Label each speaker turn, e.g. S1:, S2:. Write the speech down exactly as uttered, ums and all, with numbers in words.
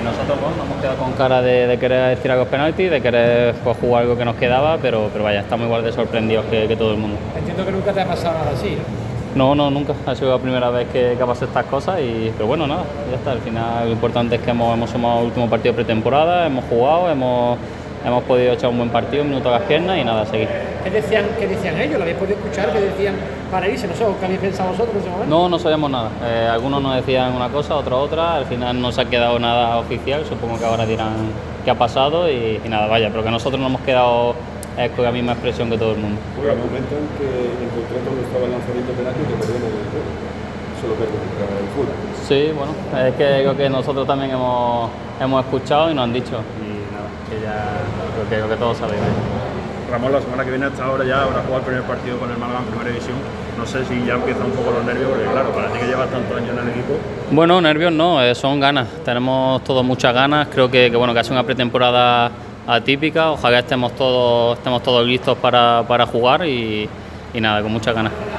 S1: nosotros bueno, nos hemos quedado con cara de, de querer tirar los penaltis, de querer pues, jugar algo que nos quedaba, pero, pero vaya, estamos igual de sorprendidos que, que todo el mundo.
S2: Entiendo que nunca te ha pasado nada así, ¿no?
S1: No, no, nunca. Ha sido la primera vez que, que ha pasado estas cosas, y, pero bueno, nada, ya está. Al final lo importante es que hemos, hemos sumado el último partido de pretemporada, hemos jugado, hemos, hemos podido echar un buen partido, un minuto a las piernas y nada, a seguir.
S2: ¿Qué decían, qué decían ellos? ¿Lo habéis podido escuchar? ¿Qué decían para irse? No sé, ¿qué habéis pensado vosotros en ese momento?
S1: No, no sabíamos nada. Eh, algunos nos decían una cosa, otros otra. Al final no se ha quedado nada oficial. Supongo que ahora dirán qué ha pasado y, y nada, vaya. Pero que nosotros nos hemos quedado eh, con la misma expresión que todo el mundo.
S3: Bueno, el momento en que en concreto no estaba el lanzamiento penalti que perdieron el juego. Eso lo pierde el fútbol.
S1: Sí, bueno, es que creo que nosotros también hemos, hemos escuchado y nos han dicho. Y nada, que ya creo que, creo que todos sabéis.
S4: Ramón, la semana que viene hasta ahora ya habrá jugado el primer partido con el Málaga en Primera División. No sé si ya empiezan un poco los nervios, porque claro, para ti que llevas tantos años en el equipo.
S1: Bueno, nervios no, eh, son ganas. Tenemos todos muchas ganas. Creo que, que bueno, que ha sido una pretemporada atípica. Ojalá estemos todos, estemos todos listos para, para jugar y, y nada, con muchas ganas.